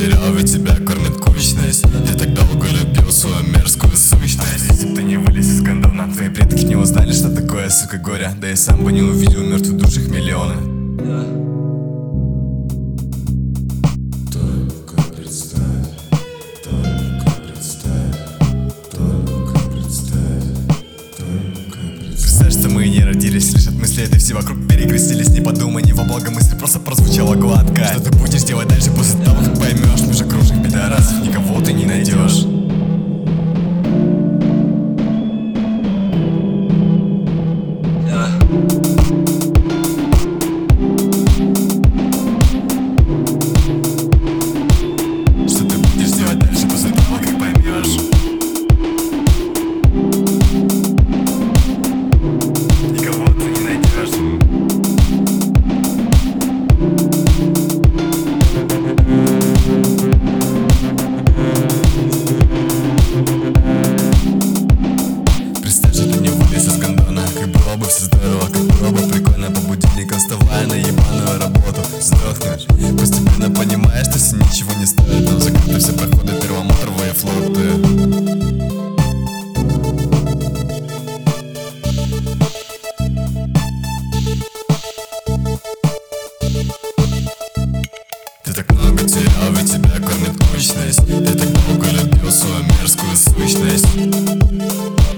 потерял, ведь тебя кормит кучность. Я так долго любил свою мерзкую сущность. Если б ты не вылез из гондона, твои предки не узнали, что такое, сука, горе. Да и сам бы не увидел мертвых душ их миллионы. Только представь, только представь, только представь, только представь. Представь, что мы не родились лишь от мысли этой, все вокруг перекрестились. Не подумай, не во благо мысли, просто прозвучала гладко. Что ты будешь делать дальше после того, как поймешь? Межокружных пидорасов никого ты не найдешь. Что ты будешь делать дальше после того, как поймешь? Никого ты не найдешь. Представь, что ты не вылез из гондона. Как было бы все здорово, как было бы прикольно по будильникам, вставая на ебаную работу. Сдохнуть, постепенно понимаешь, что все ничего не стоит. Но закрыты все проходы первомотровые флоты. Ты так много терял, ведь тебя кормит кучность. Я так долго любил свою мерзкую сущность.